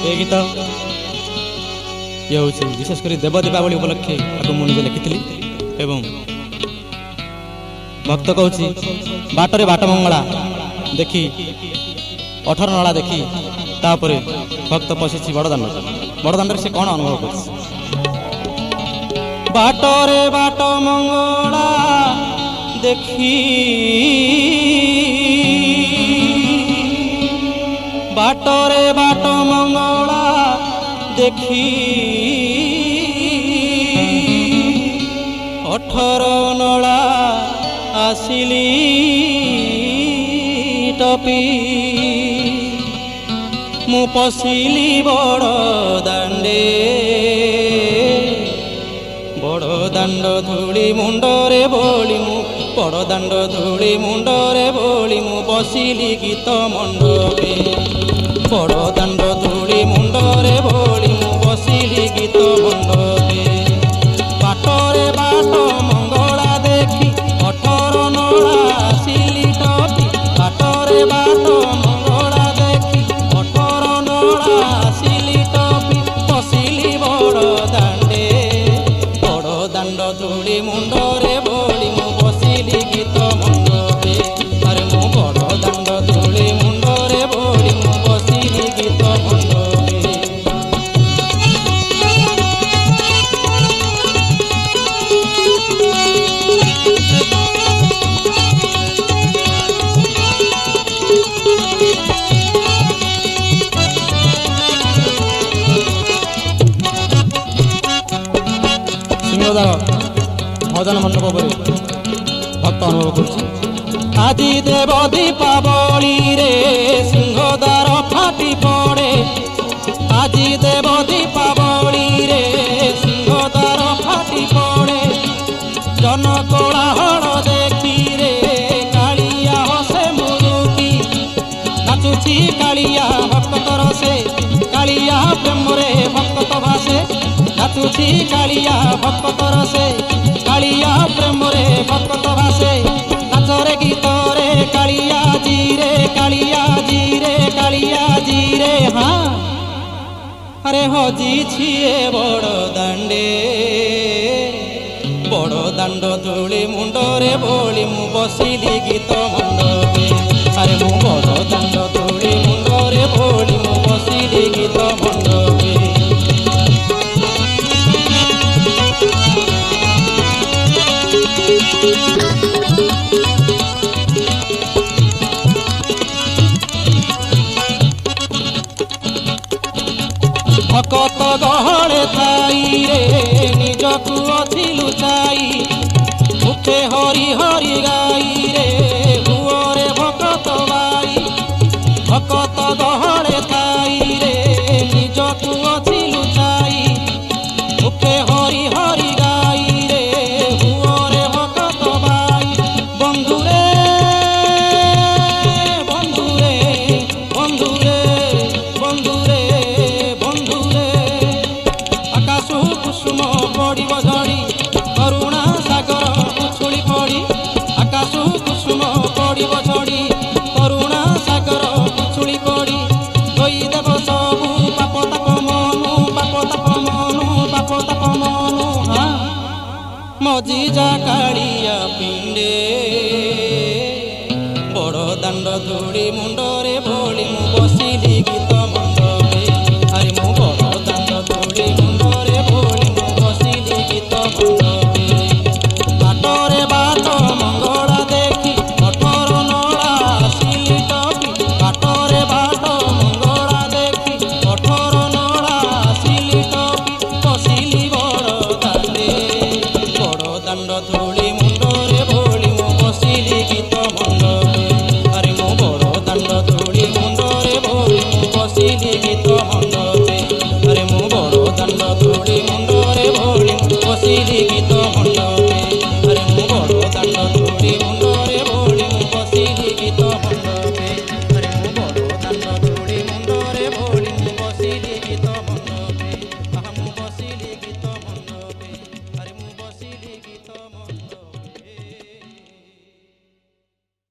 ए गीत ये हूँ विशेषकर देव दीपावली उपलक्षे आपको मुझे लिखी एवं भक्त कहूँ बाटरे बाट मंगला देखी 18 नला देखी तापर भक्त पशिची बड़दाण्ड से कौन अनुभव कर बाटरे बाट मंगला देखी बाटरे बाट मंगला देखी 18 नला आसिली टपी मु पशिली बड़ दाण्ड धूली मुंडरे बोली मु बड़ दाण्ड धूली मुंडरे बोली मु पशिली गीत मंडपे बड़ दाण्ड धूली मुंडरे बोली मु पशिली गीत मंडपे बाटरे बाट मंगला देखी 18 नला आसिली टपी बाटरे बाट मंगला देखी 18 नला आसिली टपी पशिली बड़ दाण्ड धूली मुंडरे बोली मु पशिली गीत मंडपे अरे मु बड़ दाण्ड धूली मुंडरे बोली मु पशिली गीत मंडपे भजन मंडप पर भक्त अनुभव कर आदि देव दीपावली रे सिंहदार फाटी पड़े आदि देव दीपावली रे सिंहदार फाटी पड़े जन कोलाहल देखी रे कालिया हसे मुरुकी नाचुची कालिया भक्तर से कालिया प्रेम रे भक्त भासे नाचुची कालिया भक्तर से कालिया प्रेम रे भक्त भासे नाचरे गीत रे कालिया जी रे कालिया जी रे कालिया जी रे हाँ अरे हजी छिए बड़ दाण्ड धूली मुंडरे बोली मु पशिली गीत मंडपे अरे मु बड़ दाण्ड धूली मुंडरे बोली मु पशिली गीत मंडपे भकत गहले थाई रे निजकु अथि लुचाई मुखे हरि हरि गाई रे